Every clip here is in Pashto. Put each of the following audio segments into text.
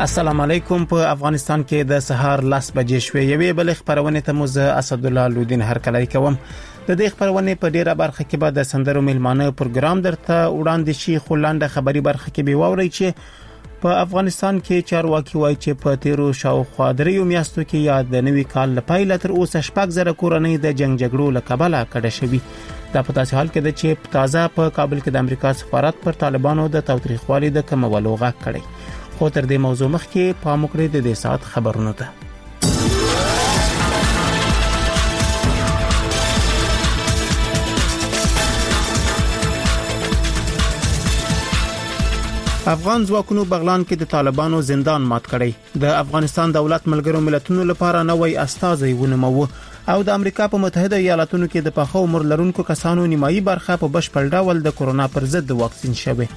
السلام علیکم. په افغانستان کې د سهار 10 بجې شوې یوې بل خبرونه ته مو زه اسد الله لودین هرکلی کوم. د دې خبرونه په ډیره برخه کې به د سندرو ملمانه پروګرام درته وړاندې شي، خو لاندې خبري برخه کې به ووري چې په افغانستان کې چارواکي وایي چې په تیرو شاوخوا دریو میاشتو کې یا د نوي کال لپاره تر اوسه 6,000 کورنۍ د جنگ جګړو له کبله کډه شوي. دا په تاسو حال کې د چې تازه په کابل کې د امریکا سفارت پر طالبانو د تاوتریخوالي د کمولو غږ کړی. خو تر دې موضوع مخکې پام وکړئ د دې ساعت خبرونو ته. افغان ځواکونو بغلان کې د طالبانو زندان مات کړی. د افغانستان دولت ملګرو ملتونو لپاره نوې استازي ونمو او د امریکا په متحده ایالاتونو کې د پخو عمر لرونکو کسانو نیمایي برخه په بشپړ ډول د کورونا پر ضد واکسین شوه.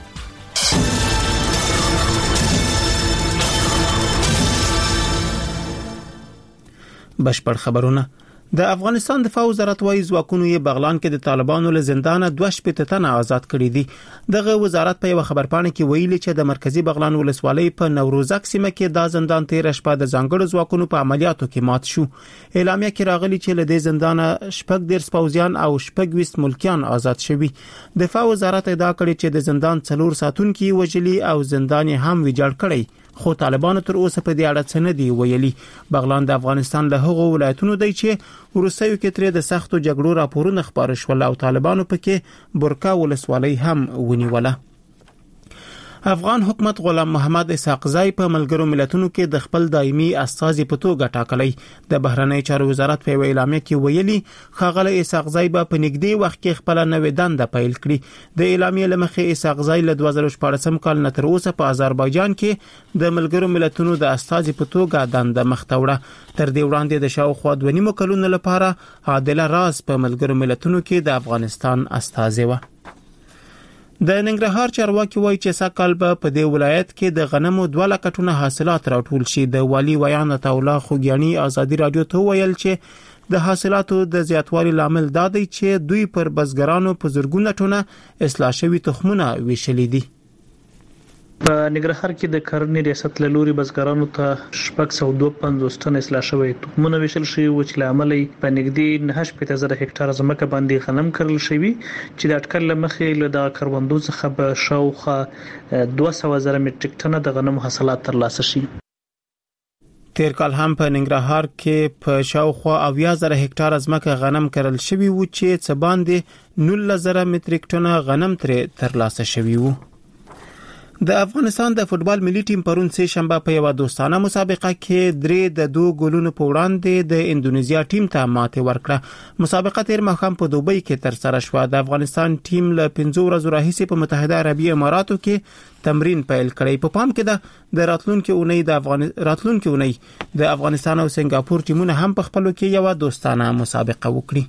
بشپړ خبرونه. د افغانستان دفاع وزارت وايي ځواکونو یې بغلان کې د طالبانو له زندانه 2 تنه آزاد کړي دي. دغه وزارت په یو خبرپاڼه کې ویلي چې د مرکزی بغلان ولسوالۍ په نوروزک سیمه کې دا زندان 13 شپه د ځانګړو ځواکونو په عملیاتو کې مات شو. اعلامیه کې راغلي چې له دې زندانه 14 پوځیان او 20 ملکیان آزاد شوي. دفاع وزارت ادعا کړې چې د زندان 4 ساتونکي وجلي او زندان هم ویجاړ کړي. خو طالبانو تر اوسه په دې اړه څه نه دی ویلي. بغلان د افغانستان له هغو ولایتونو دی چې ورسېو کې ترې د سختو جګړو راپورونه خبر شول او طالبانو پکې برکا ولسوالۍ هم ونیوله. افغان حکومت غلام محمد اسحاقزی په ملګرو ملتونو کې د خپل دایمي استازي په توګه ټاکلی. د بهرنی چارو وزارت په اعلامیه کې ویلي خاغلی اسحاقزی به په نږدې وخت کې خپل نوې دنده پیل کړي. د اعلامیه لمخې اسحاقزی له 2014 کال نه تر اوسه په آذربایجان کې د ملګرو ملتونو د استازي په توګه دنده مخته وړه. تر دې وړاندې د شاوخوا 2 کلونو لپاره عادله راز په ملګرو ملتونو کې د افغانستان استازي و. د ننګرهار چارواکي وایي چې سکهال به په دې ولایت کې د غنمو 2 لک ټنه حاصلات راټول شي. د والی ویان عطاالله خوګیانی ازادي رادیو ته ویل چې د حاصلاتو د زیاتوالي لامل دا دی چې دوی پر بزګرانو په زرګونه ټنه اصلاح شوي تخمونه ویشلي دي. په ننګرهار کې د کرنې ریاست له لوري بزګرانو ته 652 ټن اصلاح شوی تخمونه ویشل شوی و چې لامل په نږدې 9,000 هکتار ځمکه باندې غنم کرل شوی چې د اټکل لمخې له د کروندو څخه به شاوخوا 200,000 میټریک ټن د غنم حاصلات ترلاسه شي. تیر کال هم په ننګرهار کې په شاوخوا 80,000 هکتار ځمکه غنم کرل شوی و چې څه باندې 19,000 میټریک ټن غنم ترلاسه شوی و. د افغانستان د فوتبال ملي ټیم پرون سه شنبه په یو دوستانه مسابقه کې 3-2 ګولونو په وړاندې د اندونیزیا ټیم ته ماته ورکړه. مسابقه تیر مخام په دوبۍ کې تر سره شو. د افغانستان ټیم له 15 ورځې راهیسې په متحده عربی اماراتو کې تمرین پیل کړی. په پام کې د راتلونکي اونۍ د افغانستان او سنگاپور ټیمونه هم په خپلو کې یو دوستانه مسابقه وکړي.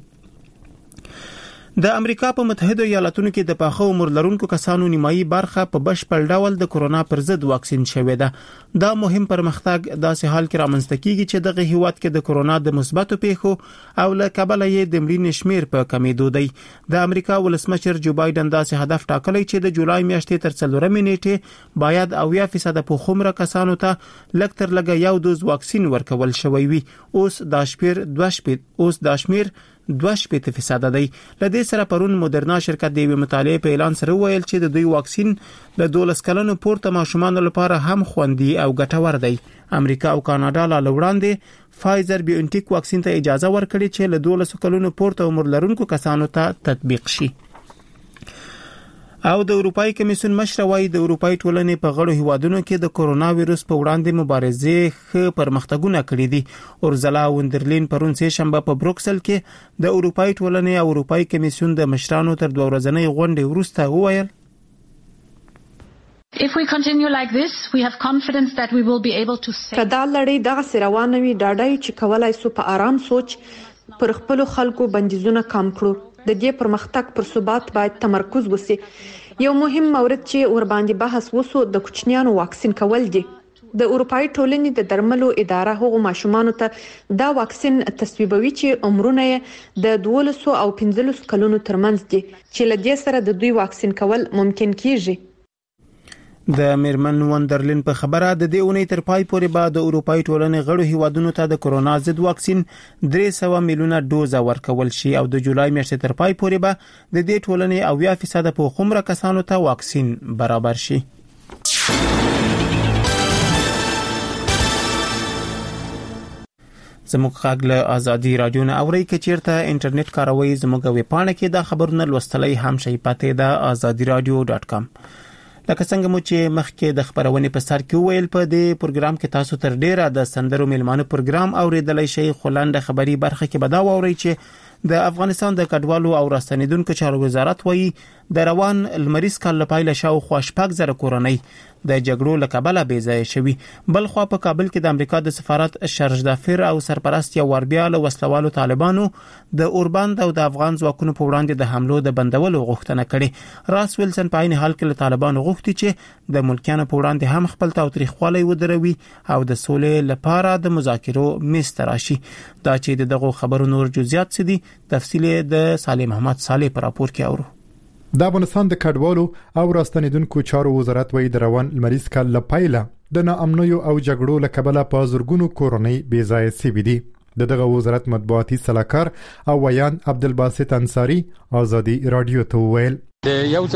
د امریکا په متحده ایالاتونو کې د پاخه عمر لرونکو کسانو نیمایي برخه په بشپړ ډول د کورونا پر ضد واکسین شوې ده. دا مهم پرمختګ داسې حال کې رامنځته کیږي چې دغه هیواد کې د کورونا د مثبتو پیښو او له کبله یې د مړینې شمیر په کمیدو دی. د امریکا ولسمشر جو بایدن داسې هدف ټاکلی چې د جولای میاشتې تر 4 نیټې باید 80% په خمره کسانو ته لږ تر لږه یو دوز واکسین ورکول شوی وي. اوس دا شمیر 2% دی. لدې سره پرون مدرنا شرکت د مطالعه په اعلان سره ویل چې د دوی واکسین له 12 کلونو پورته ماشومان لپاره هم خوندي او ګټور دی. امریکا او کاناډا له وړاندې فایزر بیونټیک واکسین ته اجازه ورکړي چې له 12 کلونو پورته عمر لرونکو کسانو ته تطبیق شي. او د اروپאי کمیسیون مشر وايي د اروپאי ټولنې په غړو هیوادونو کې د کورونا وایرس په وړاندې مبارزې ښه پرمختګونه کړي دي. اورزلا وندرلین پرون سه شنبه په بروکسل کې د اروپאי ټولنې او اروپאי کمیسیون د مشرانو تر 2 ورځې غونډې وروسته وویل If we continue like this, we have confidence that we will be able to say کدا لړۍ دغه روانوي ډاډای چې کولای سو په آرام سوچ پر خپل خلکو بندیزونه کم کړو. د دې پرمختګ پر ثبات باید تمرکز وسی. یو مهم مورد چې ور باندې بحث وسو د کوچنیانو واکسین کول دي. د اروپאי ټولنې د درملو اداره هغو ماشومانو ته دا واکسین تصویبوي چې عمرونه د 12 او 15 کلونو ترمنځ دي چې لدې سره د دوی واکسین کول ممکن کیږي. د میرمن وندرلین په خبره د دې اونۍ تر پای پورې به د اروپאי ټولنې غړو هیوادونو ته د کورونا ضد واکسین 300 میلیونه ډوز ورکول شي او د جولای میاشتې تر پای پورې به د دې ټولنې 80% په خمره کسانو ته واکسین برابر شي. زموږ غږ له آزادي رادیو نه اوري کې چیرته انټرنیټ کاروي زموږ ویب پاڼه کې د خبرونو لوستلای هم شي پته د azadiradio.com. لکه څنګه مو چې مخکې د خبرونې په سر کې ویل په دې پروګرام کې تاسو تر ډیره د سندرو میلمانو پروګرام اوریدلای شئ. خلنده خبري برخه کې به دا ووري چې د افغانستان د کډوالو او راستنیدونکو چارو وزارت وایي د روان لمریز کال لپاره شاوخوا 8,000 کورنۍ د جګړو له کبله بې ځای شوي. بل خو په کابل کې د امریکا د سفارت شرجدافر او سرپرست یو وربیا له وسلوالو طالبانو د اوربند او د افغان ځواکونو په وړاندې د حملو د بندولو غوښتنه کړې. راس ویلسن په عین حال کې له طالبانو غوښتي چې د ملکیانو په وړاندې هم خپل تاوتریخوالی ودروي او د سولې لپاره د مذاکرو میز ته راشي. دا چې دغه خبرو نور جزئیات څه دي تفصیل د سالم محمد صالح پر راپور کې اورو. د افغانستان د کډوالو او راستنیدونکو چارو وزارت وایي د روان لمریز کال لپاره د ناامنیو او جګړو له کبله په زورګونو کورنۍ بې ځای شوي دي. دغه وزارت مطبوعاتي سلاکار او ویان عبدالباسط انصاری آزادي رادیو ته ویل د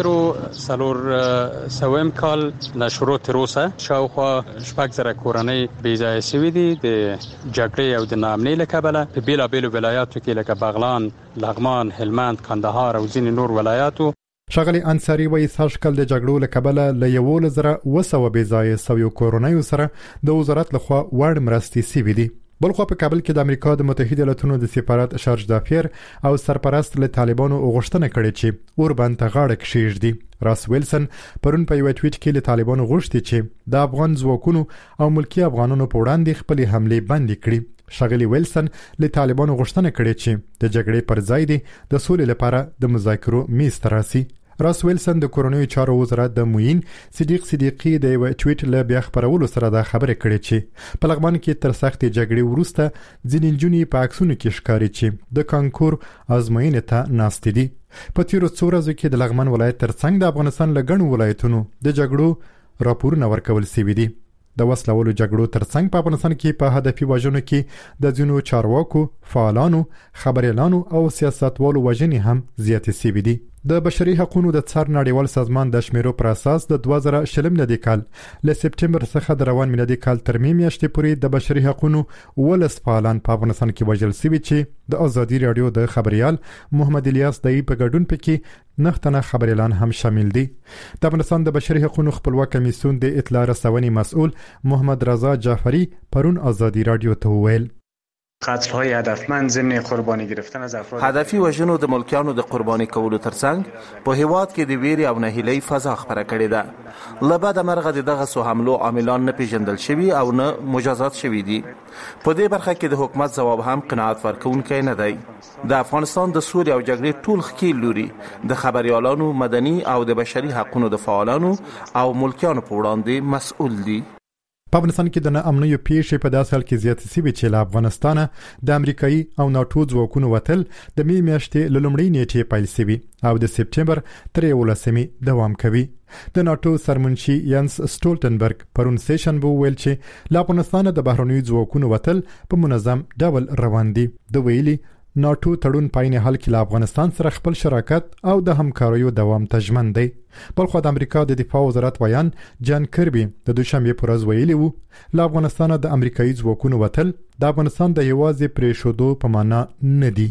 1400 کال له شروع تر اوسه شاوخوا 8,000 کورنۍ بې ځای شوي دي د جګړې او د ناامنۍ له کبله په بیلابیلو ولایاتو کې لکه بغلان، لغمان، هلمند، کندهار او ځینې نور ولایاتو. ښاغلي انصاری وایي سږکال د جګړو له کبله له 11,200 بې ځای شویو کورنیو سره د وزارت لخوا وړ مرستې شوي دي. بلخو په کابل کې د امریکا د متحده ایالاتونو د سفارت شرجدافر او سرپرست له طالبانو غوښتنه کړې چې اوربند ته غاړه کېږدي. راس ویلسن پرون په یو ټویټ کې له طالبانو غوښتي چې د افغان ځواکونو او ملکی افغانانو په وړاندې خپل حمله بند کړي. ښاغلي ویلسن له طالبانو غوښتنه کړې چې د جګړې پر ځای دي د سولې لپاره د مذاکرو میز ته راسي. راس ویلسن د کورونوي چارو وزارت د موین صدیق صدیقی د یو ټویټ له بیا خبرولو سره دا خبره کړې چې په لغمان کې تر سختې جګړې وروسته ځینې نجونې په عکسونو کې ښکاري چې د کانکور ازموینې ته ناستې دي. په تیرو څو ورځو کې د لغمان ولایت ترڅنګ د افغانستان له ګڼو ولایتونو د جګړو راپورونه ورکول شوي دي. د وسلوالو جګړو ترڅنګ په افغانستان کې په هدفي وژنو کې د ځینو چارواکو، فعالانو، خبريالانو او سیاستوالو وژنې هم زیاتې شوي دي. د بشري حقوقو د څار نړیوال سازمان د شمیرو پر اساس د 2020 میلادي کال له سپټمبر څخه د روان میلادي کال تر میاشتې پورې د بشري حقوقو ولس فعالان په افغانستان کې وژل شوي چې د آزادي رادیو د خبريال محمد الیاس دای په ګډون پکې 9 تنه خبريالان هم شامل دي. د افغانستان د بشري حقوقو خپلواک کمیسیون د اطلاع رسونې مسؤل محمد رضا جعفری پرون آزادي رادیو ته ویل قتل‌های هدفمند ضمن قربانی گرفتن از افراد هدفي وژنو د ملکیانو د قرباني کولو ترڅنګ په هیواد کې د ویرې او نهیلۍ فضا خپره کړې ده. لبعد مرغه دغه سو حملو عاملان نه پیژندل شوي او نه مجازات شوي دي. په دې برخه کې د حکومت ځواب هم قناعت ورکوونکی نه دی. د افغانستان د سولې او جګړې ټول ښکیل لوري د خبريالانو، مدني او د بشري حقوقو د فعالانو او ملکیانو په وړاندې مسؤل دي. په افغانستان کې د ناامنیو پیښې په داسې حال کې زیاتې شوې چې له افغانستانه د امریکایي او ناتو ځواکونو وتل د می میاشتې له لومړۍ نیټې پیل شوي او د سپټمبر تر 11 دوام کوي. د ناتو سرمنشي ینس سټولټنبرګ پرون سیشن ویل چې له افغانستانه د بهرنیو ځواکونو وتل په منظم ډول روان دي. د ویلي ناتو تړون پاینه حل کې له افغانستان سره خپل شراکت او د همکاریو دوام ته ژمن دی. بلخو د امریکا د دفاع وزارت ویان جان کربي د دوشنبه پر ورځ ویلي وو له افغانستانه د امریکایي ځواکونو وتل د افغانستان د یوازې پریښودو په معنا نه دی.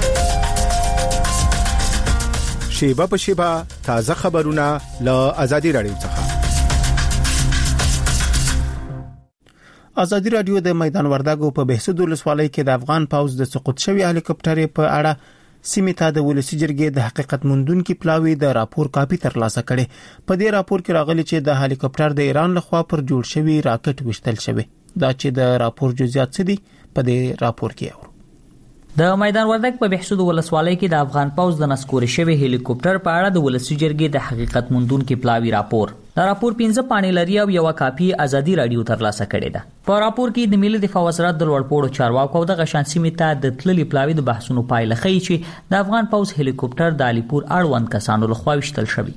شیبه په شیبه تازه خبرونه له آزادي رادیو څخه. آزادي رادیو د میدان وردګو په بهسود ولسوالۍ کې د افغان پوځ د سقوط شوی هلیکوپټر په اړه سیمه ته د ولسی جرګې د حقیقت موندونکو پلاوی د راپور کاپی ترلاسه کړي. په دې راپور کې راغلي چې د هلیکوپټر د ایران لخوا پر جوړ شوی راکټ وشتل شوی. دا چې د راپور جزئیات څه دي په دې راپور کې اورو. د میدان وردګ په بهسود ولسوالۍ کې د افغان پوځ د نسکور شوی هلیکوپټر په اړه د ولسی جرګې د حقیقت موندونکو پلاوی راپور. دا راپور 15 پاڼې لري او یو کاپی آزادي رادیو ترلاسه کړې ده. په راپور کې د ملي دفاع وزارت د لوړپوړو چارواکو د غشان سیمې ته د تللي پلاوی د بحثونو پایله ښیي چې د افغان پوځ هلیکوپټر د علیپور اړوند کسانو لخوا وشتل شوی.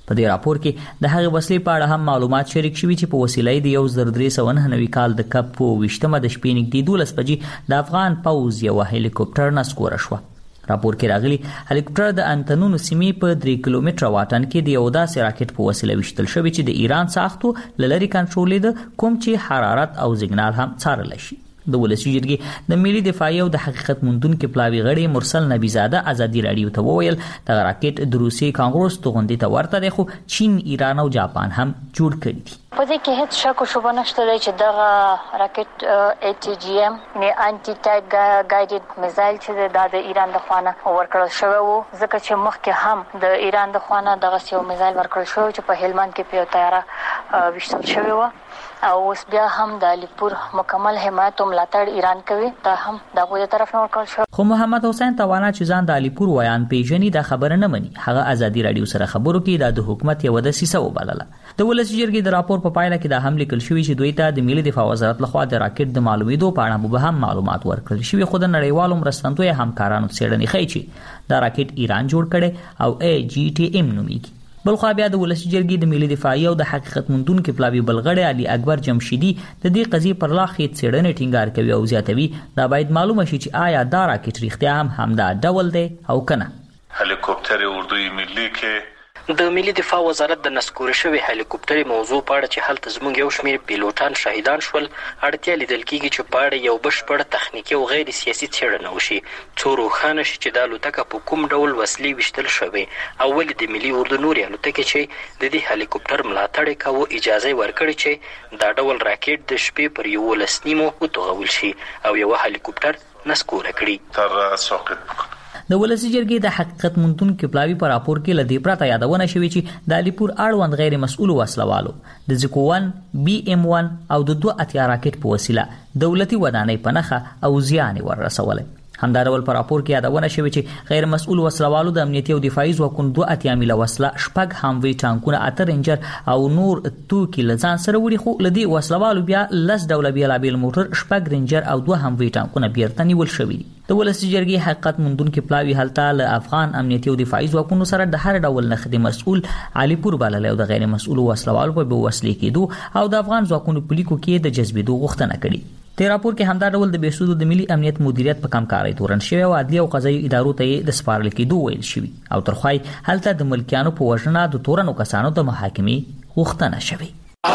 په دې راپور کې د هغې وسلې په اړه هم معلومات شریک شوي چې په وسیله د 1399 کال د کب په 20مه د شپې نږدې 12 بجې د افغان پوځ یو هلیکوپټر نسکوره شو. راپور کې راغلي هلیکوپټر د انتنونو سیمې په 3 کیلومتره واټن کې د یو داسې راکټ په وسیله وشتل شوی چې د ایران ساختو لری کنټرولېده، کوم چې حرارت او سیګنال هم څارل شي. د ولسی جرګې د ملي دفاعي او د حقیقت موندونکو پلاوی غړي مرسل نبیزاده ازادي رادیو ته وویل د راکټ د روسي کانګروس توغندې ته ورته دی، خو چین، ایران او جاپان هم جوړ کړي دي. په دې کې هیڅ شک او شبهه نشته چې دغه راکټ ATGM نه انټي ټانک ګایډډ میزایل چې د ایران د خوانه ورکړل شوی وو، ځکه چې مخکې هم د ایران د خوانه دغه یو میزایل ورکړل شوی چې په هلمند کې په تیاره وشتل شوی وو او اوس بیا هم د علیپور مکمل حمایت او ملاتړ ایران کوي، دا هم دغه طرف نه ورکړل شو. خو محمد حسین توانا چې ځان د علیپور ویان پیژني دا خبره نه مني. هغه ازادي رادیو سره خبرو کې د حکومت یو د سیسه وبلله. د ولسی جرګې د راپور په پایله کې دا هم لیکل شوی چې دوی ته د ملي دفاع وزارت لخوا د راکټ د معلوماتو په اړه مبهم معلومات ورکړل شوی، خو د نړیوالو مرستندوی همکارانو څېړنې ښيي چې دا راکټ ایران جوړ کړي او AGTM نومیږي. بلخوا بیا د ولسی جرګې د ملي دفاعي او د حقیقت موندونکو پلاوی بلغړی علي اکبر جمشیدی د دې قضیې پر لا خېت څېړنې ټینګار کوي او زیاتوي دا باید معلومه شي چې آیا دا راکټ رښتیا هم همدا ډول دی او کنه. هلیکوپټر اردوی ملي کې د ملي دفاع وزارت د نسکور شوی هلیکوپټر موضوع په اړه چې هلته زموږ یو شمېر پیلوټان شهیدان شول، اړتیا لیدل کېږي چې په اړه یو بشپړ تخنیکي او غیر سیاسي څېړنه وشي څو روښانه شي چې دا الوتکه په کوم ډول وسلې ویشتل شوې او ولې د ملي اردو نورې الوتکې چې د دې هلیکوپټر ملاتړ یې کاوه اجازه یې ورکړې چې دا ډول راکټ د شپې پر 11 نیمو وتوغول شي او یو هلیکوپټر نسکوره کړي. تر ساقط د ولسی جرګې د حقیقت موندونکو پلاوی پر راپور کې لدی پراته یادونه شوې چې د علیپور اړوند غیر مسؤل وسلوالو د زکوان BM1 او د 2 اتیا راکټ په وسیله دولتي ودانۍ په نخه او زیان ورسولې. همدارول پر راپور کې یادونه شوې چې غیر مسؤل وسلوالو د امنیتي او دفاعي ځواکونو 2 اتیا میله وسله، شپږ هموي ټانکونه، 8 رینجر او نور توکي لزان سره وړي، خو لدی وسلوالو بیا 10 ډول بیلابیل موټر، شپږ رینجر او 2 هموي ټانکونه بیرته نیول شوي دي. د ولسی جرګې حقیقت موندونکو پلاوی هلته له افغان امنیتي او دفاعي ځواکونو سره د هر ډول نخدي مسؤل علیپور بلل او د غیر مسؤل وسلوالو په وسلې کېدو او د افغان ځواکونو په لیکو کې د جذبېدو غوښتنه کړې. د راپور کې همدا ډول د بیسودو د ملي امنیت مدیریت په کمکارۍ تورن شوی او عدلي او قضایي ادارو ته د سپارل کېدو ویل شوی او ترخوای هلته د ملکیانو په وژنه د تورنو کسانو د محاکمې غوښتنه شوی.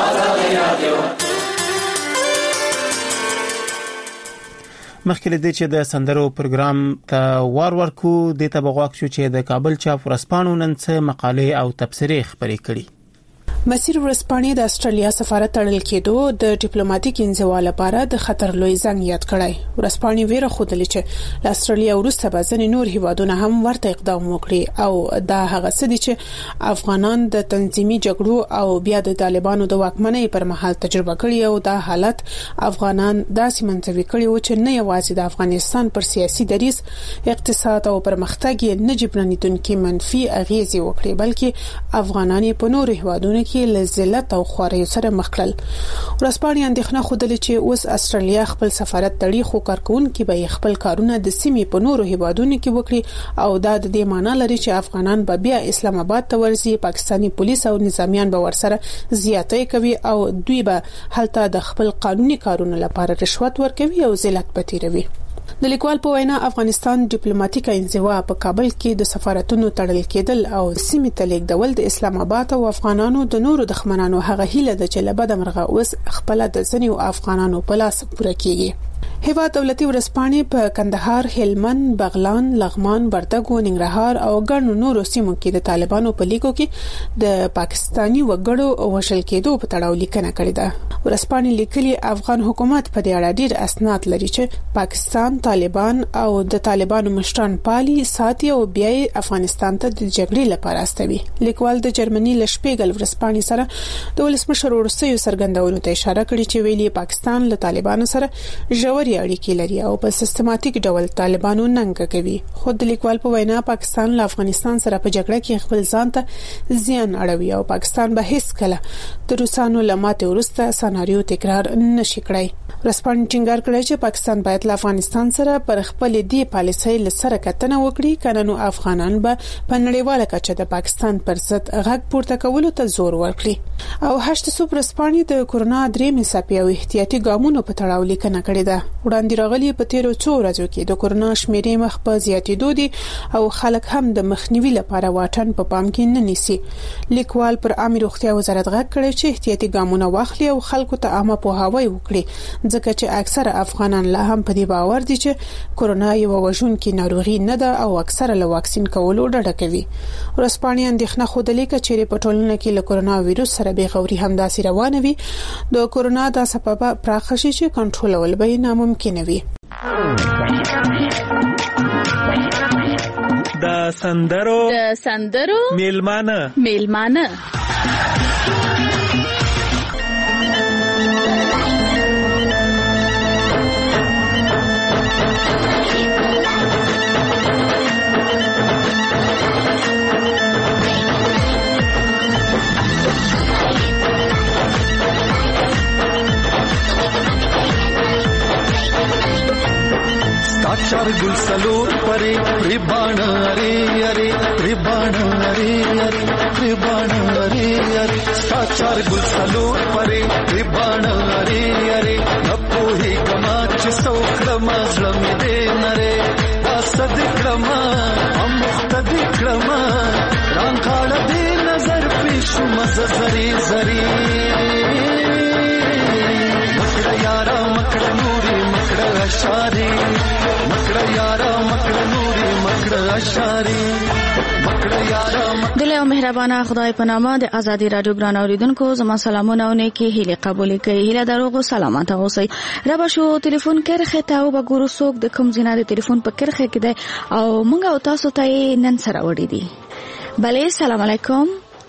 مخکې له دې چې د سندرو پروګرام ته ورکو د تبغاک شو چې د کابل چاپ ورسپانو نن څه مقالې او تبصرې خبرې کړي. مسیر ورسپانې د استرالیا سفارت تړل کېدو د ډیپلوماټیک انزوا لپاره د خطر لوی زنګ یاد کړی. ورسپانې ویره خوده چې د استرالیا وروسته به ځینې نور هیوادونه هم ورته اقدام وکړي او دا هغه څه دي چې افغانان د تنظیمي جګړو او بیا د طالبانو د واکمنۍ پر مهال تجربه کړي او دا حالت افغانان داسې منځوي کړي و چې نه یوازې د افغانستان پر سیاسي دریځ، اقتصاد او پرمختګ یې نه جبرانیدونکي منفي اغیزې وکړي، بلکې افغانان په نور هیوادونو کې لذلت او خواري سره مخ کړل. ورسپانې اندېښنه خوده چې اوس استرالیا خپل سفارت تړي، خو کارکونکو به خپل کارونه د سیمې په نورو هیوادونو کې وکړي او دا د دې معنی لري چې افغانان به بیا اسلام آباد ته ورځي، پاکستاني پولیس او نظامیان به ورسره زیاتې کوي او دوی به هلته د خپل قانوني کارونو لپاره رشوت ورکوي او ذلت پتیروي. د لیکوال په وینا افغانستان ډیپلوماټیک انزوا په کابل کې د سفارتونو تړل کېدل او سیمې ته لیږدول د اسلام آباد او افغانانو د نورو دښمنانو هغه هیله ده چې له بده مرغه اوس خپل د ځینو افغانانو په لاس پوره کیږي. هیواد دولتي ورسپانې په کندهار، هلمند، بغلان، لغمان، وردګو، ننګرهار او ګڼو نورو سیمو کې د طالبانو په لیکو کې د پاکستاني وګړو وژل کېدو په تړاو لیکنه کړې ده. ورسپانې لیکلي افغان حکومت په دې اړه ډېر اسناد لري چې پاکستان، طالبان او د طالبانو مشران پالي ساتي او بیا افغانستان ته د جګړې لپاره استوي. لیکوال د جرمني لشپېګل ورسپانې سره د ولسمشر ورسېو څرګندونو ته اشاره کړې چې ویلي پاکستان له طالبانو سره ژورې اړیکې لري او په سیستماتیک ډول طالبانو ننګ کوي. خو د لیکوال په وینا پاکستان له افغانستان سره په جګړه کې خپل ځان ته زیان اړوي او پاکستان به هیڅ کله د روسانو لماته ورسته سناریو تکرار نشي کړی. ورسپانې ټینګار کړی چې پاکستان باید له افغانستان سره پر خپل دی پالیسۍ لسره کتنه وکړي کنه نو افغانان به په نړیواله کچه د پاکستان پر ضد غږ پورته کولو ته زور ورکړي. او 8 ورسپانې د کورونا درې مصاپي او احتیاطي ګامونو په تړاو لیکنه کړې ده. وړاندې راغلي په تیرو څو ورځو کې د کورونا شمیرې مخ په زیاتېدو دي او خلک هم د مخنیوي لپاره واټن په پام کې نه نیسي. لیکوال پر عامه روغتیا وزارت غږ کړی چې احتیاطي ګامونه واخلي او خلکو ته عامه پوهاوی وکړي ځکه چې اکثره افغانان لا هم په دې باور دي چې کورونا یو وژونکې ناروغي نه ده او اکثره له واکسین کولو ډډه کوي. ورسپانې اندېښنه خوده لیکه چې په ټولنه کې له کورونا وایروس سره بېغوري همداسې روانه وي. د کورونا د سبب پراخ شي چې کنټرول به ناممکن وي. د سندرو میلمانه चार गुल सलोर परे रिबाण अरे अरे रिबाण अरे अरे रिबाण अरे अरे चार गुल सलोर परे रिबाण अरे अरे नपो ही कमाच सौख्रमा श्रम दे नरे वासद क्रमा अमुख्तदी क्रमा रांखाड़ दे नजर पेशु मजरी जरी मकड़ यारा मकड़ नूरी मकड़ अशारी मकड़ यारा मकड़ नूरी मकड़ अशारी मकड़ यारा دل او مهربانه خدای په نامه د ازادي رادیو ګران اوریدونکو زما سلامونه او نیکی هیله قبول کړئ. هیله دروغ سلامات اوسئ. رب شو ټلیفون کرخه ته او بګورو څوک د کوم ځای د ټلیفون په کرخه کې دی او مونږ او تاسو ته نن سره وړي دي. بله سلام علیکم.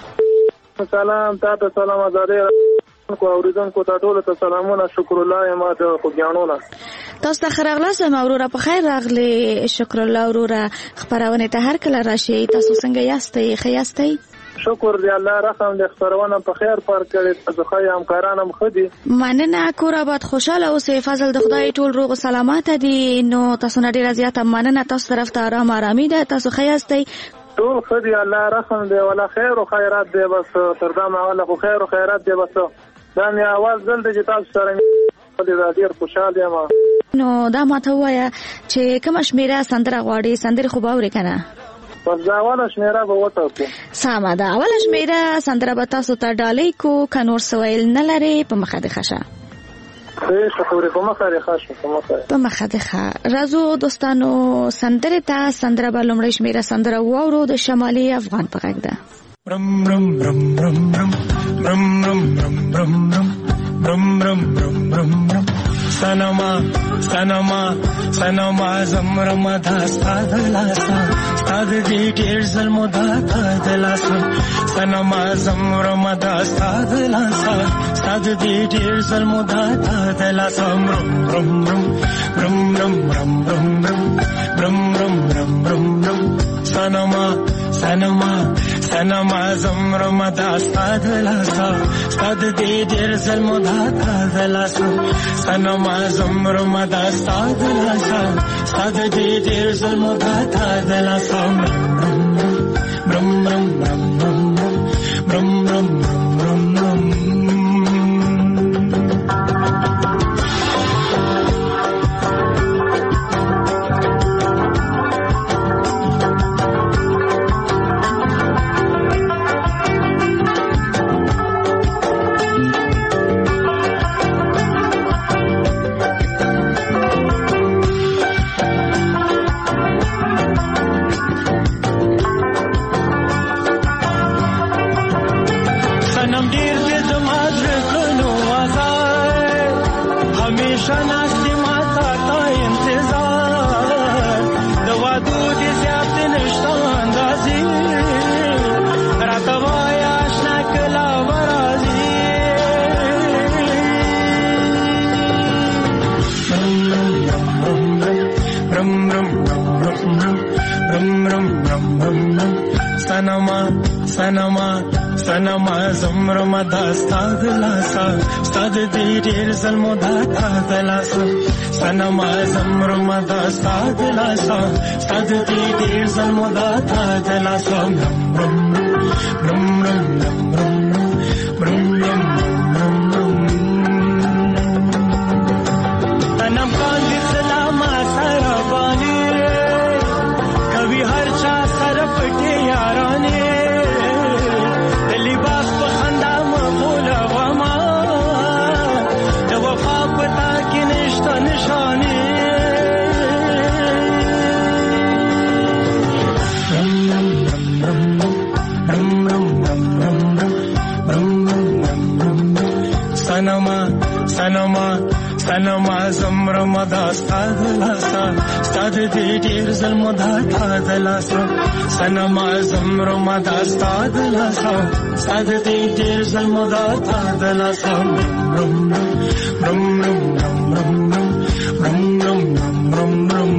سلام تاسو سلام ازادي کو اوریدونکو ته ټول ته سلامونه شکر الله ما ته خوګیانونه تاسو ته خراغلاس مورورا په خیر راغلی. شکر الله ورورا خبرونه ته هر کله راشي. تاسو څنګه یاستئ؟ خیاستئ؟ شکر دی الله رحم دې خبرونه په خیر پر کړی. تاسو خو همکارانم خدي مننه. کور آباد خوشاله اوسئ. فضل د خدای ټول روغ سلامات دي. نو تاسو نه ډیر زیاته مننه. تاسو طرف ته آرام آرامي ده. تاسو خیاستئ؟ ټول خدي الله رحم دې ولا خیر او خیرات دې بس تر دا معاله خو خیر او خیرات دې بس دا مې आवाज دلته چې تاسو سره دې ډیر خوشاله یم. نو دا ماته وایا چې کوم شمیره سندره غواړي؟ سندره خو باور کنه پس دا اوله شمیره به وته ساما ده. اوله شمیره سندره به تاسو ته ډالۍ کو کنور سویل نه لري په مخه د خشه شکر په مخه د خشه په مخه د خشه رازو دوستانو سندره ته سندره به لومړی شمیره سندره واورو د شمالي افغان په غږ ده. برم برم برم برم برم برم برم برم برم برم برم برم برم سنما سنما سنما زمرم دا ستاد لاسا ستاد دی ډیر ظلم دا تا لاسا سنما زمرم دا ستاد لاسا ستاد دی ډیر ظلم دا تا لاسا برم برم برم برم برم برم برم برم برم برم برم سنما سنما سنما زمرم دا ستاد لاسا ستاد دی ډیر ظلم دا تا لاسا سنما زمرم دا ستاد لاسا ستاد دی ډیر ظلم دا تا لاسا برم برم برم برم برم برم برم برم رم رم رم رم رم سنما سنما سنما زمرم دا ستاد لاسا ستاد دی ډیر زلمو دا تا لاسا سنما زمرم دا ستاد لاسا ستاد دی ډیر زلمو دا تا لاسا رم رم رم رم رم رم رم تنم کان دې سلام سره باندې کوي هر چا سره پټي یارانه لباس په خندا مغول وما د وفا پتا کې نشته نشانه سنما سنما سنما زمرم دا ستاد لاسا ستاد دی ډیر زلمو دا تا لاسا سنما زمرم دا ستاد لاسا ستاد دی ډیر زلمو دا تا لاسا رم رم رم رم رم رم رم رم رم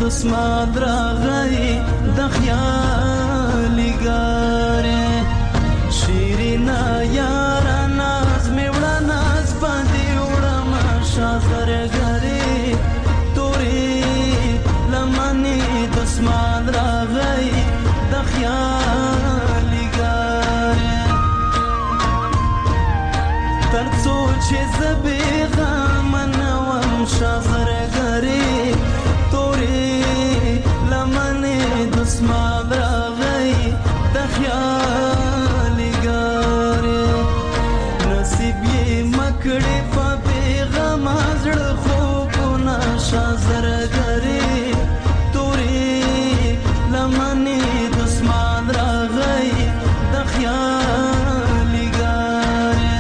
دسمال راغی د خیالګارې شیرینا یارا ناز می وړه ناز باندې وړه ما شازرګارې تورې لمنې دسمال راغی د خیالګارې ترڅو چې زبېغه منوم شازرګارې دسمال راغی د خیالګارې نصیب یې مکړې په پیغام زړه خوبونه شازرګارې تورې لمنې دسمال راغی د خیالګارې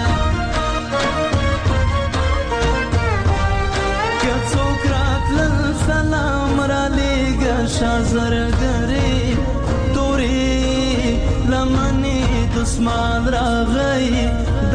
که څوک راتلل سلام را لېږه شازرګارې دسمال راغی د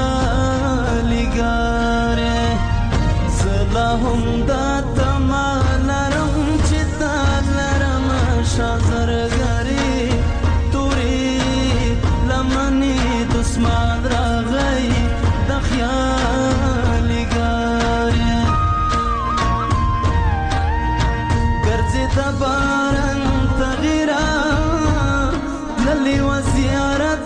خیالګارې زلا هم دا تمال لرم چې تا لرم شازرګارې تورې لمنې دسمال راغی د خیالګارې ګرځې د باران تغیرا للی و زیارت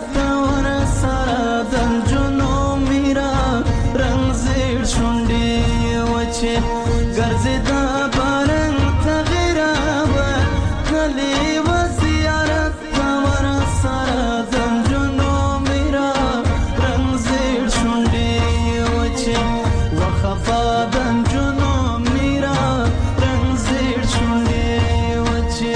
ګرځې دا باران تغیرا کلی و زیارت ور سره دنجونو میرا رنگ زیر شونډې وچې وخفا دنجونو میرا رنگ زیر شونډې وچې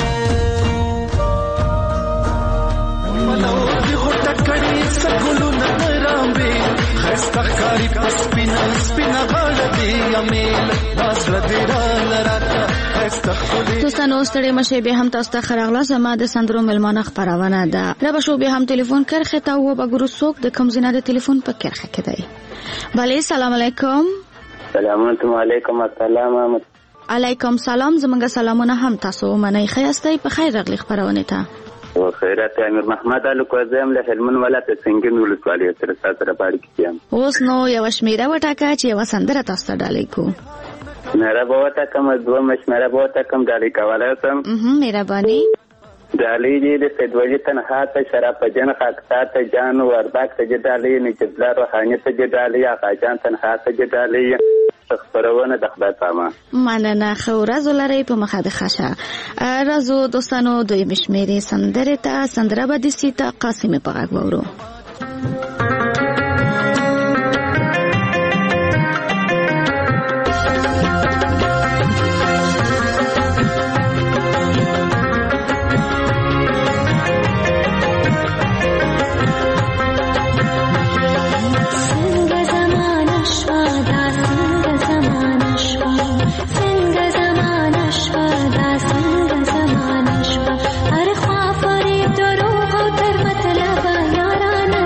ملو دی غټ کړي سګلو نرامبي خستخکاری پسپینا سپینا غړدي امیل دوستانو ستړي مشه به هم تاسو ته خراغله زما د سندرو ملمانه خبرونه ده را به شو به هم ټلیفون کرخه تا و بګرو څوک د کوم زینه د ټلیفون په کرخه کې دی بله سلام علیکم سلام علیکم السلام علیکم سلام زمونږ سلامونه هم تاسو منئ خیاستئ په خیر راغلی خبرونه ته او خیرات امیر محمد علي کوزم له هلمند ولایت څنګه ولسوالۍ سره سره پاړی کیږم اوس نو یو شمیره وټاکه چې یو سندره تاسو ته ډالې کو مهربانه کوم دوه مشمره بوته کوم ډالې کولای سم مهرباني ډالې دې د سیدوجي تنها ته شراب جن خاکتا ته جان ورداک ته ډالې نه جبلا روحاني ته ډالې آقا جان تنها ته ډالې خبرونه د خدای پامه مننه خو ورځ لري په مخه د خاصه راځو دوستانو دوی مشمیره سندره ته سندره به د سیتا قاسم په غږ وورو अरे ख्वाब फरेब दरोग और तर मतलब याराना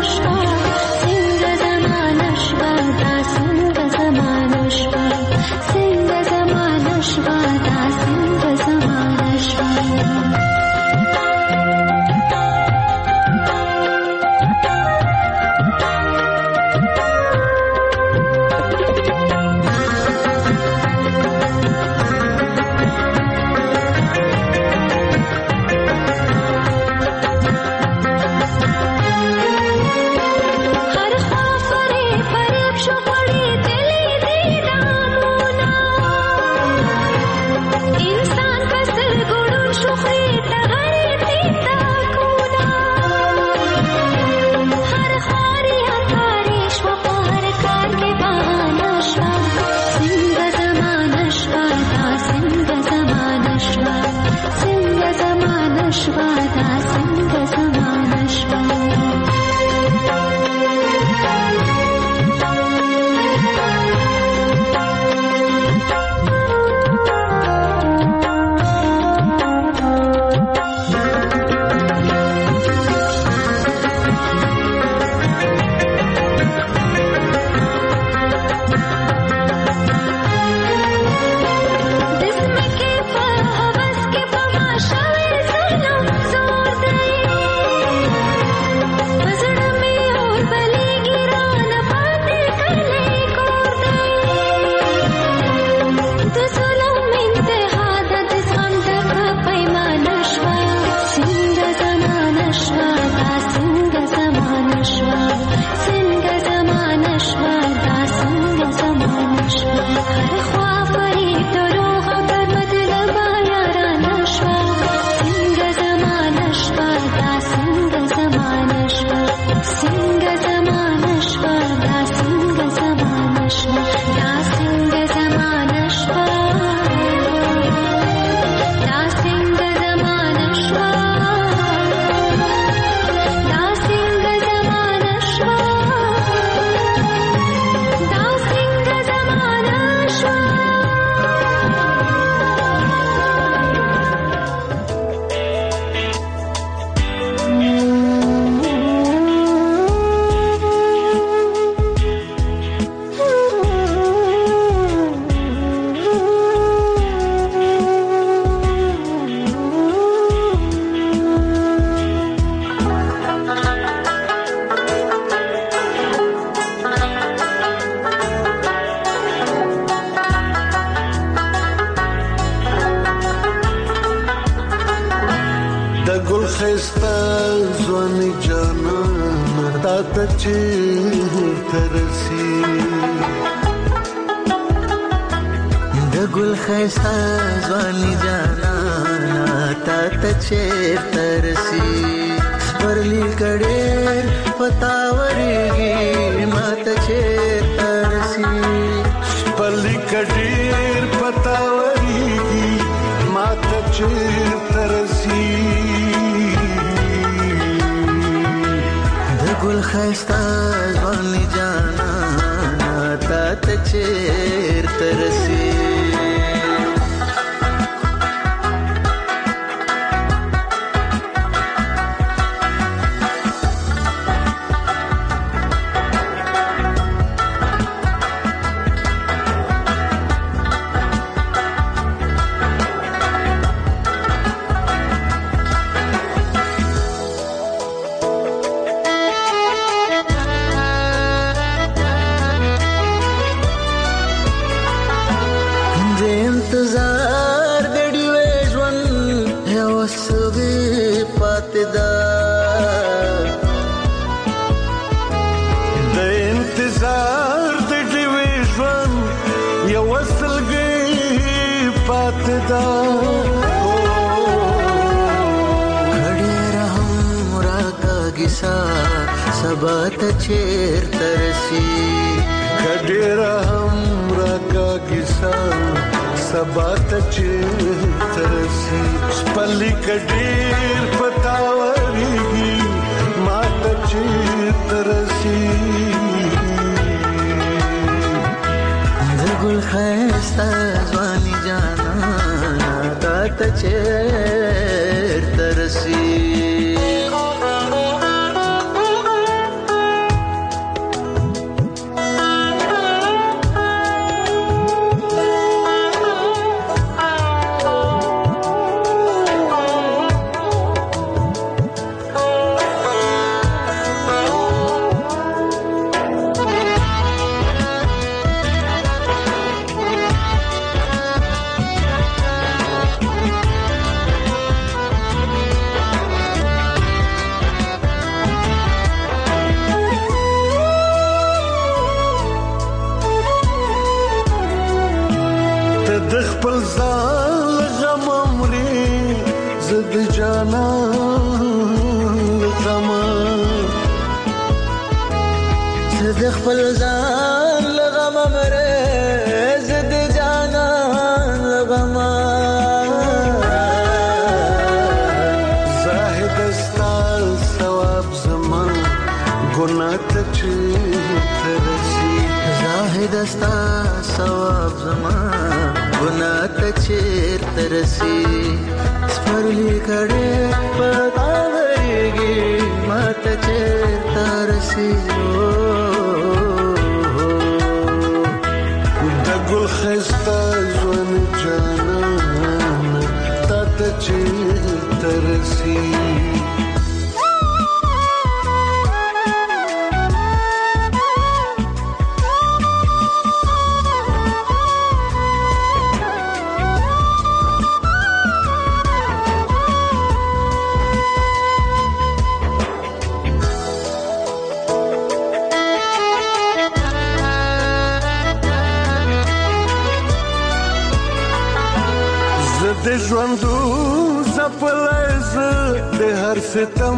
د ژوندو زپلای زه د هر ستم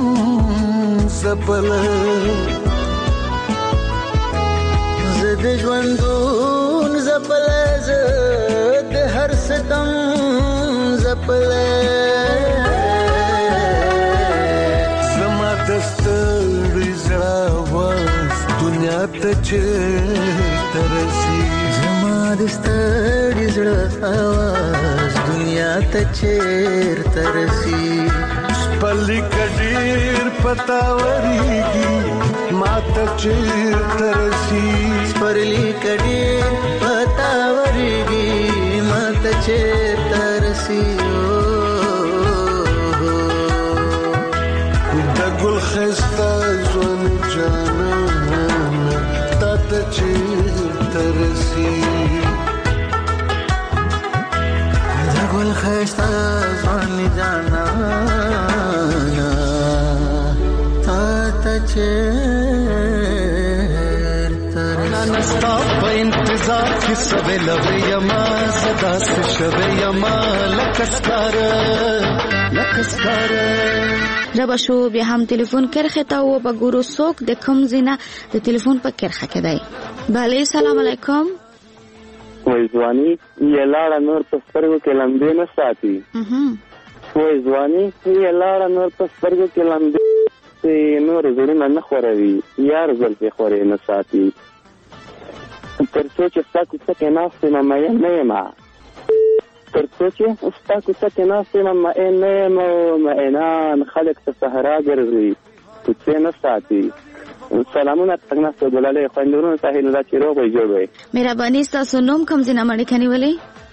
زپلای زه د ژوندو زپلای زه د هر ستم زپلای زما دستړي زړه واز دنیا ته چیرته رسي زما دستړي زړه واز دنیا ته چیرته رسي پلی کډیر پتاوريږي ماته چیرته رسي پلی کډیر پتاوريږي ماته چیرته رسي د ګل خسته ځوان جانان ته چیرته رسي د ګل خسته ځوان جانان ته چیرته رسي ستا په انتظار کې سوي لوي یما زدا شوي یما لکسکار ربشو بیا هم تلیفون کرخه تا و با گورو سوک د کم زینه د تلیفون په کرخه کې دی. بله سلام علیکم. وای ځواني یې لاړه نور په سترګو کې لمبې نه ساتي. وای ځواني یې لاړه نور په سترګو کې لمبې نور زړونه نه خوروي یار زلفې خورې نه ساتي. تر څو چې ستا کوڅه کې ناست یم مین نه یم تر څو چې ستا کوڅه کې ناست یم مین نه یم مینان خلک ته صحرا ګرځي کوڅې نه ساتي. سلامونه تاسو ته ګلالۍ خوندورونه ساحل را چې روغ وي جوړ وي. مهرباني ستاسو نوم کوم ځای نه مړ کني ولې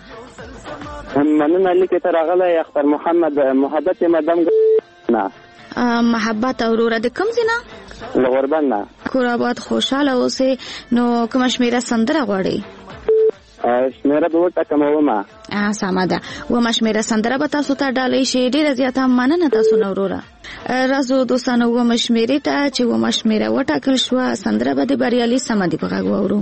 مننه لیکه تر غلې اختر محمد محبت مدام نه محبت اورورا د کوم ځای نه لغوربان نه کور آباد خوشاله اوسه نو کوم شمیره سندره غواړي شمیره به وټه کومه سمه ده و مشمیره سندره به تاسو ته ډالۍ شي ډیره زیاته مننه تاسو نورورا رازو دوستانو و مشمیره ته چې و مشمیره وټاکل شو سندره به د بریالي سمدي په غږ وورو.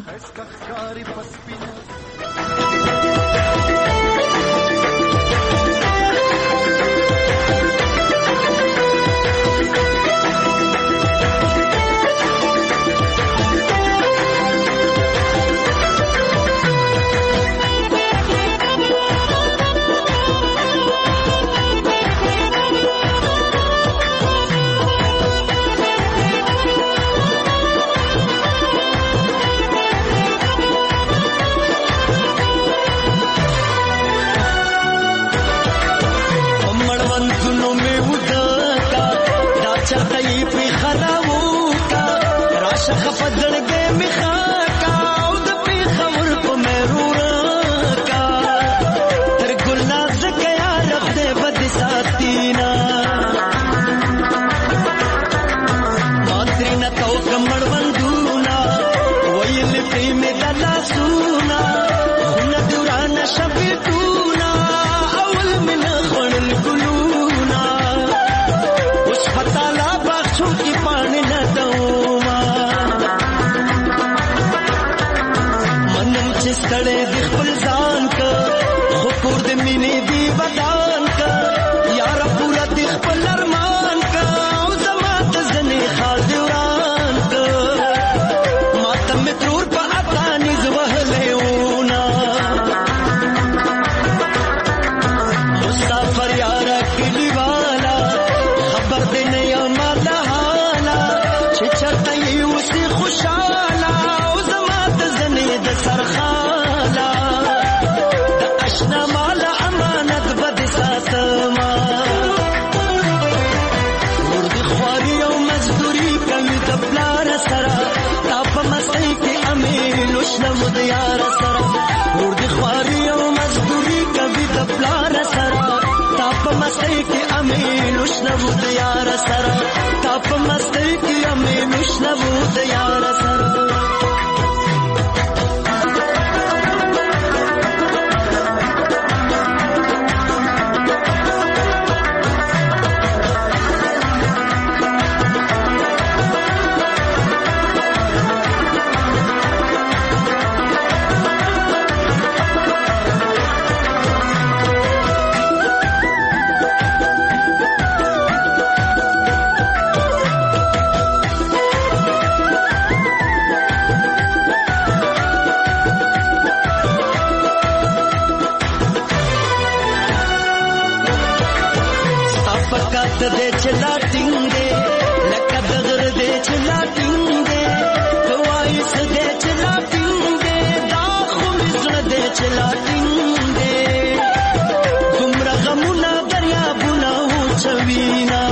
دې چلا ټینګ دې لکه دغر دې چلا ټینګ دې کوای څه دې چلا ټینګ دې دا خو زړه دې چلا ټینګ دې دومره غمونه دریا بونه چوینا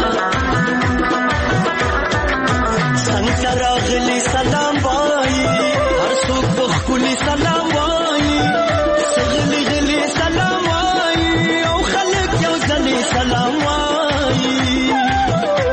څنګه راغلی سلام وای هر څوک په خپل سلام وای سغلی غلی سلام وای او خلک یو ځلې سلام وای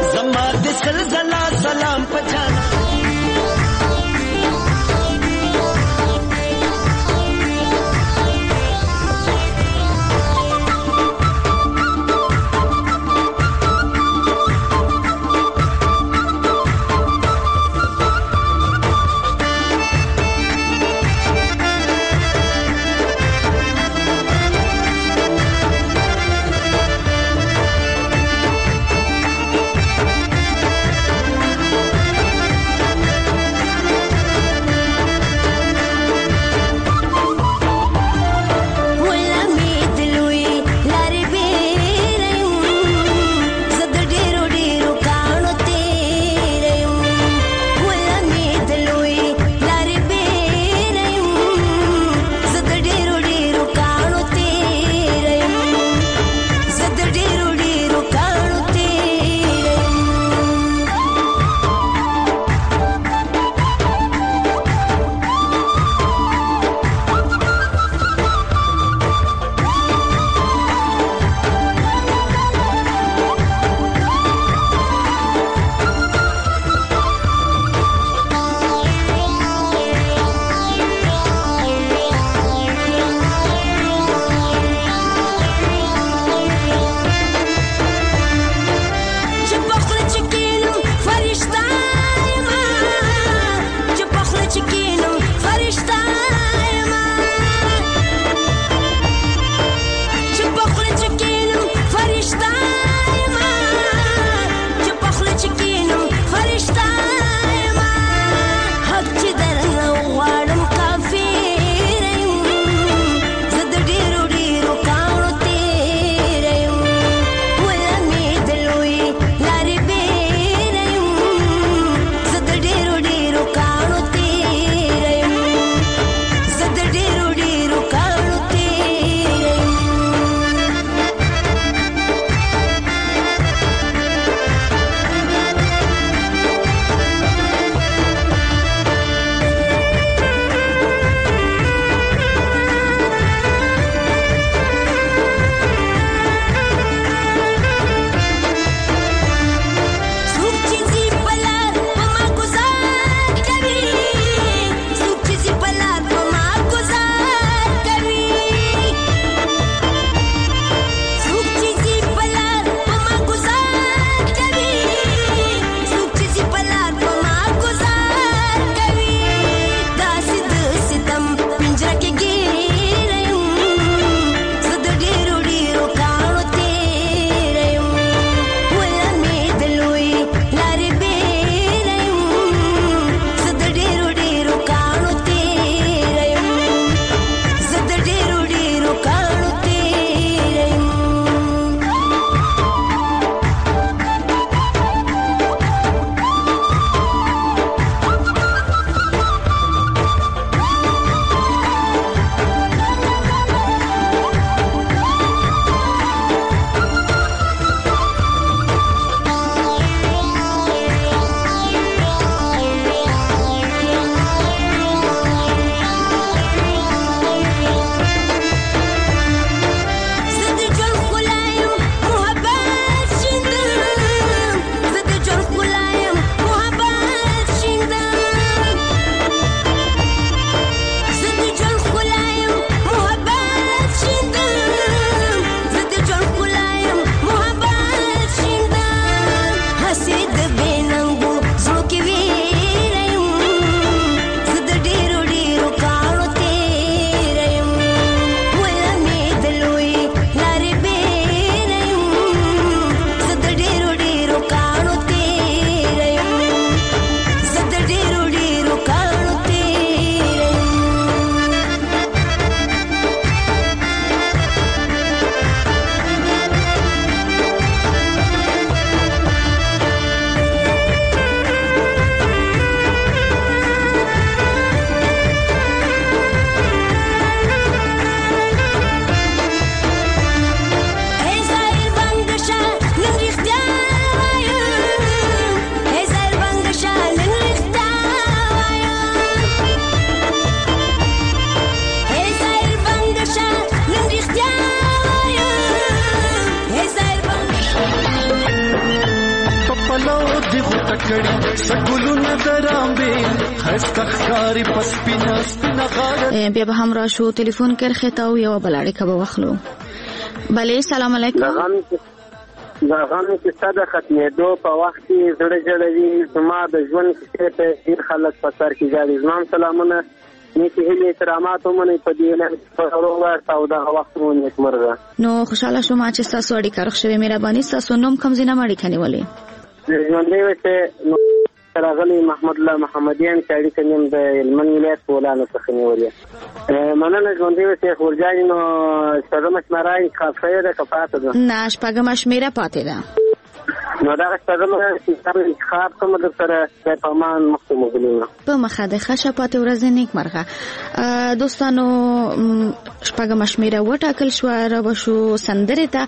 کړي سګلونه درامبې خسته ښکاری پسپینا سپینا غاړه. بیا به هم راشو ټلیفون کې خطاو یو بلاړې کبه وخلو. بله سلام علیکم. دا غم چې ستاسو ختمېدو په وخت کې زړه جوړوي زما د ژوند کې ته ډیر خلک په سر کې ځي. زما سلامونه نیکی هیله احترامات ومني په دې نه په وروه او دا وخت مو نیکمرغه. نو خوشاله شوم چې تاسو اړیکه راخښوي. مهرباني تاسو نوم کوم ځای نه مړی کني ولې ژوندې وته نو راغلی محمد الله محمدیان چې اړیکه نیم د هلمند ولایت بولانه څخه نیولې. مننه ژوندې وته خورجان نو شپږم شمارای خاصه ده کفاته ده نه شپږم شمیره پاتې ده نو دا شپږم انتخاب کوم د سره د پامان مخکمه بلونه په مخه د خشه پاتې ورځ نیک مرغه. دوستانو شپږم شمیره وټاکل شو را وشو سندره ته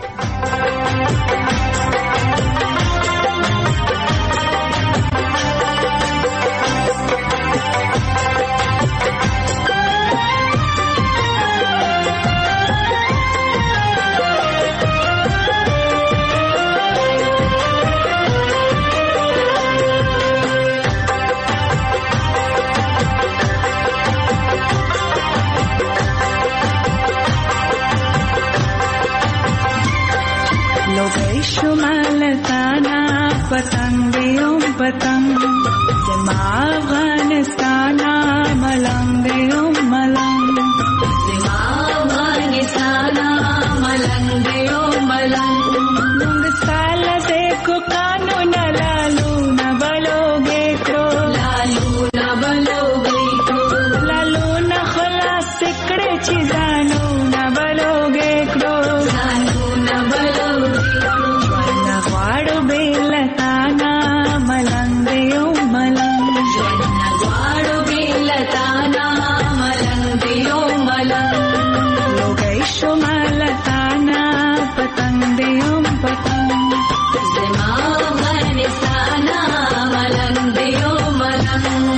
شمالتانا پتنگ دیوں پتنگ زما افغانستانا ملنگ دیوں ملنگ زما افغانستانا ملنگ دیوں ملنگ نونگ سال سے کو قانون لالو نہ بلوگے کرو لالو نہ بلوگے کرو لالو نہ خلاص سکڑے چیزانو نہ بلوگے کرو لالو نہ بلوگے غواړو بیلتانا ملنګ یو ملنګ ژوند غواړو بیلتانا ملنګ یو ملنګ لوګي شمالتانا پتنګ یو پتنګ زما افغانستانا ملنګ یو ملنګ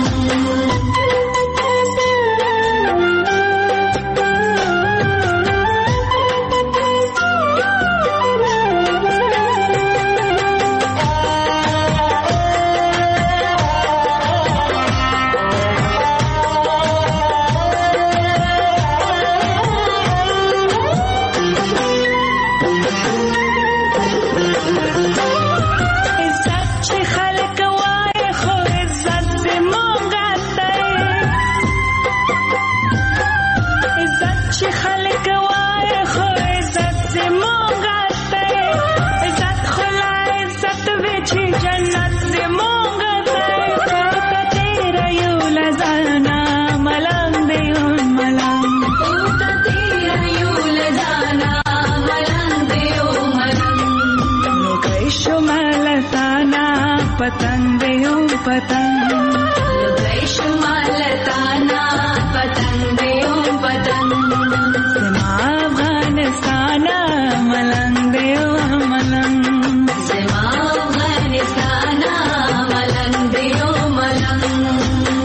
पतंग यो पतंग लुगाई शुमालताना पतंग यो पतंग زما افغانستانا ملنګ यो ملنګ زما افغانستانا ملنګ यो ملنګ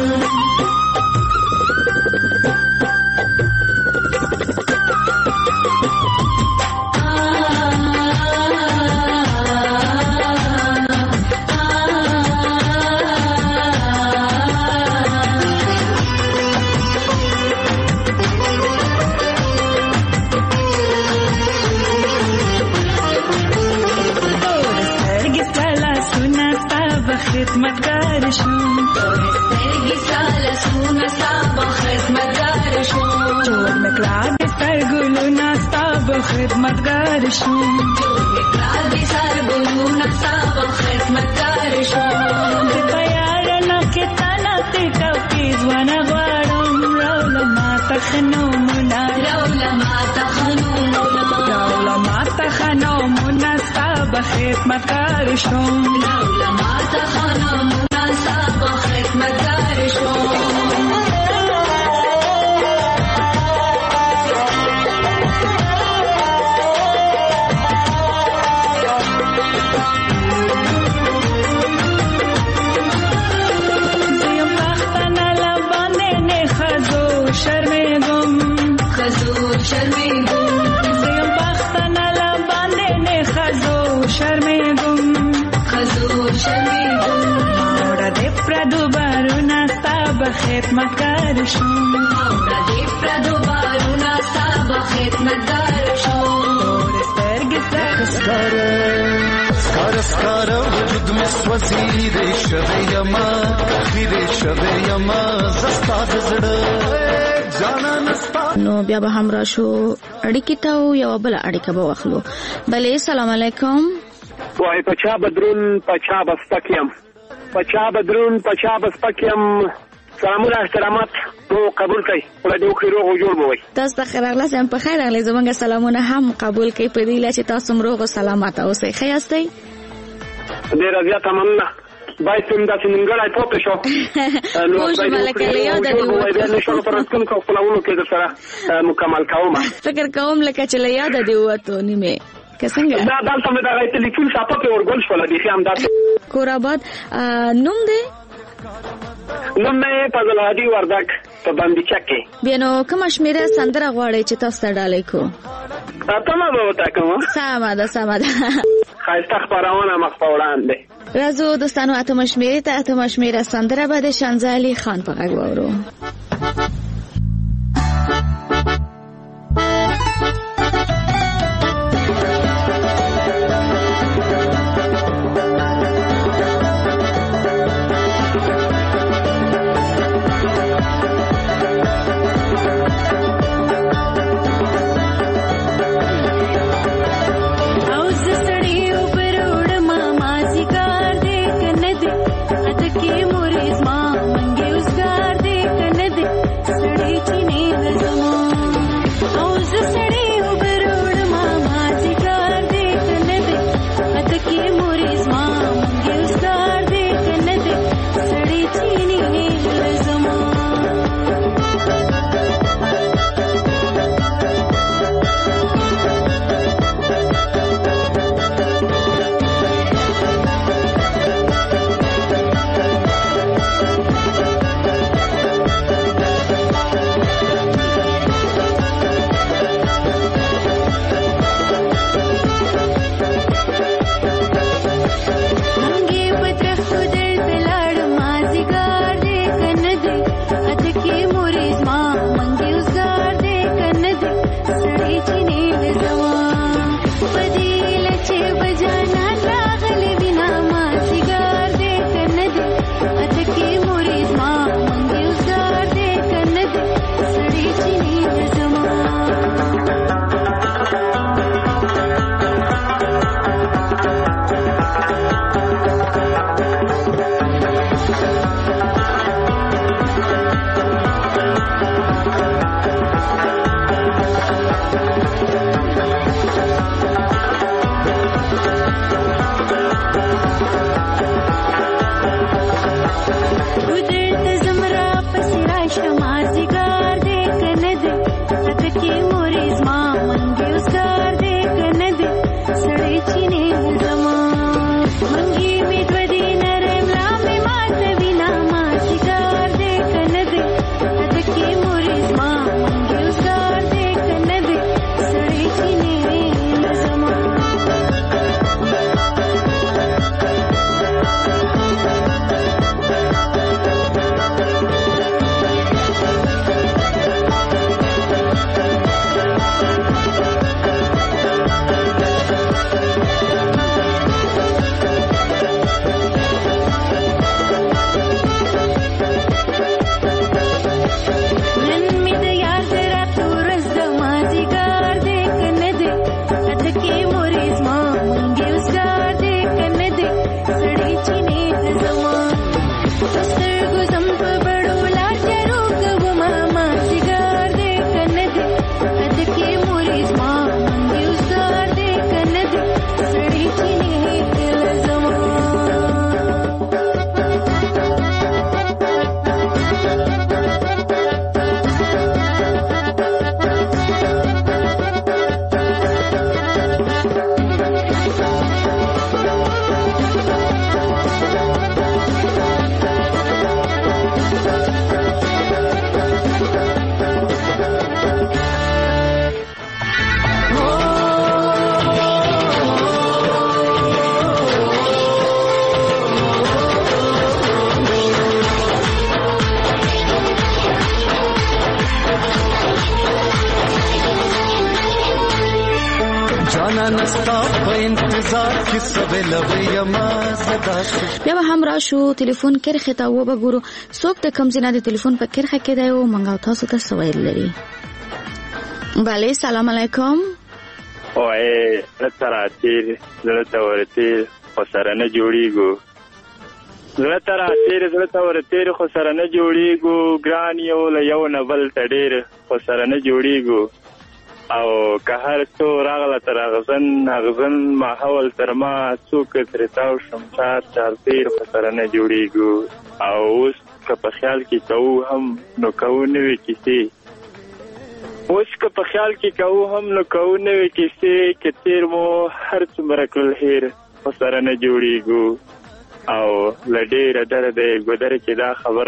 خدمتگار شوم سترګې ساله سونه ستاب خدمتگار شوم جوړ مکلا د سترګلونه ستاب خدمتگار شوم جوړ مکلا د سترګلونه ستاب خدمتگار شوم د پیار نه کې تانا ته توفیق ونه غواړم روله ما تخنو منا روله ما تخنو منا روله ما تخنو منا ستاب خدمتگار شوم روله ما تخنو منا ستاب خدمتگار شوم زیم بختنا لبانده نه خزو شرمگم خزو شرمگم خدمتګار شو دې پردو بارونه ستا به خدمتګار شو سترګې سکار وجود می سوځي دې شوي یما دې شوي یما زستا زړه جانا نستا. نو بیا به هم راشو اړیکې ته یو بل اړیکه به واخلو. بلې السلام علیکم. وای پچا بدرون پچا بسپکیم پچا بدرون پچا بسپکیم. سلامونه احترامات نو قبول کړئ خدای دې وکړي روغ او جوړ به وي. تاسو ته خیر راغلاست. هم په خیر راغلی. زمونږ سلامونه هم قبول کړئ په دې چې تاسو روغ او سلامت اوسئ. ښه یاستئ؟ ډېره زیاته مننه. باید څنګه چې ننګړای پوت شو نو باید ملکه له یاد دی وته نو شو پر اسکن کو خپلونو کې د سره مکمل کوم. فکر کوم لکه چې له یاد دی وته نیمه کسنګ دا دلته مې دا ټلیفون ساته په ورګل شول دي خام دا کوراباد نوم دی نوم یې فضل هادي وردک په باندې چکه. بینو کوم شمیره سندره غواړي چې تاسو ډالۍ کو؟ تمام به وتا کوم. سمه ده خایسته خبرونه مخ په وړاندې. راځو دوستانو اتم شمیره سندره به د شانزالي خان په غږ واورو. مانا نستا په انتظار کې سویلوي ما زدا بیا هم راشو ټلیفون کرخه ته و بګورو څوک د کم زینه د ټلیفون په کرخه کې دی او منګاو تاسو ته سوال لري. بله سلام علیکم. اوه تراتیر زړه ورته خو سره نه جوړیږو زړه ورته خو سره نه جوړیږو ګران یو له یو نه بل ته ډېر خو سره نه جوړیږو او که هر څو راغله تر اغزن ماحول تر ما څوک ترې تاو شم چار تیر خو سره نه جوړیږو او اوس که په خیال کې کوو هم نو کوو نوې کیسې که تیر مو هر څومره کړل هیر خو سره نه جوړیږو او له ډېره درده ګودر کې دا خبره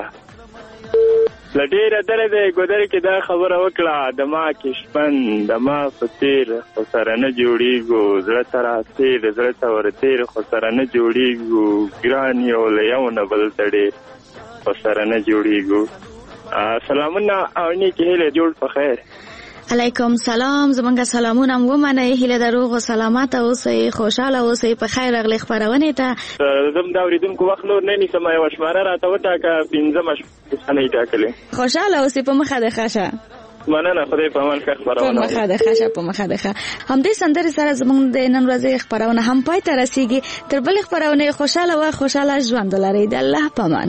وکړه د ما کشمن د ما په تیر خو سره نه جوړیږو زړه ته ورتیر خو سره نه جوړیږو ګران یو له یو نه بل ته ډېر خو سره نه جوړیږو. سلامونه او نیکې هیلې جوړ په خیر. علیکم سلام. زمونږ سلامونه ومنئ. هیله د روغ او سلامت اوسئ، خوشاله اوسئ. په خیر راغلی خپرونې ته. زم دا اورېدونکو وخت نور نه نیسم، یوه شماره راته وټاکه 15 شپه یې ټاکلې. خوشاله اوسئ. په مخه د ښه شه. مننه. خدای په امان ښه خپرونه. په مخه د ښه شه. همدې سندرې سره زمونږ د نن ورځې خپرونه هم پای ته رسیږي. تر بلې خپرونې خوشاله ژوند ولرئ. د الله په امان.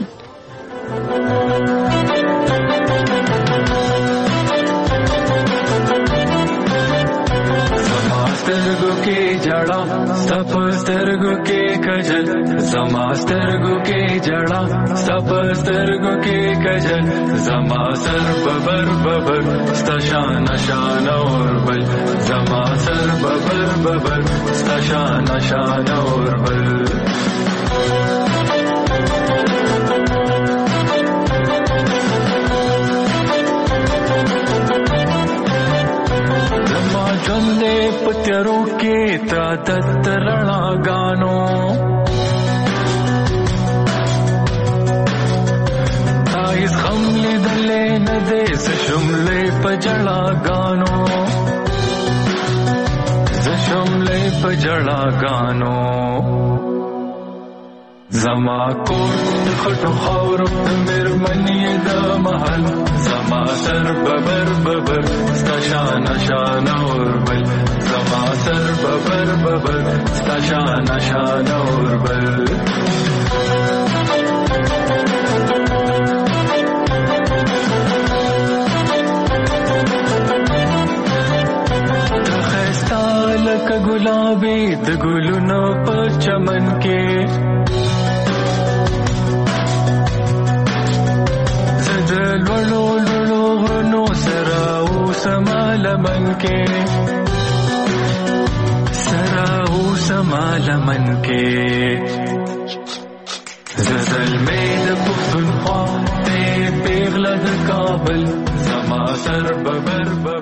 سترګو کې جړا سپ سترګو کې کجل زما سترګو کې جړا سپ سترګو کې کجل زما سر ببر ستا شان اور بل زما سر ببر ستا شان اور بل. ژوندې په تیارو کې تا د رڼاګانو تا هیڅ غم لیدلی نه دی زه شملې په جړاګانو زما کور د خټو خاورو د مېرمنې د محل زما سر ببر ستا شان اور بل زما سر ببر ستا شان اور بل. لکه ګلابي د ګلونو په چمن کې زه د لوړو غرونو سره اوسم لمن کې زه زلمی د پښتونخوا ته پیغله د کابل زما سر ببر